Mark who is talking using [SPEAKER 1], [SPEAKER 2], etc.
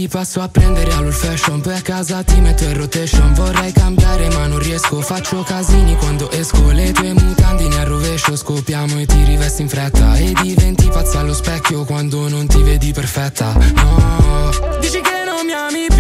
[SPEAKER 1] Ti passo a prendere all'old fashion, poi a casa ti metto in rotation. Vorrei cambiare ma non riesco, faccio casini quando esco. Le tue mutandine a rovescio, scopiamo e ti rivesti in fretta. E diventi pazza allo specchio quando non ti vedi perfetta. No, dici che non mi ami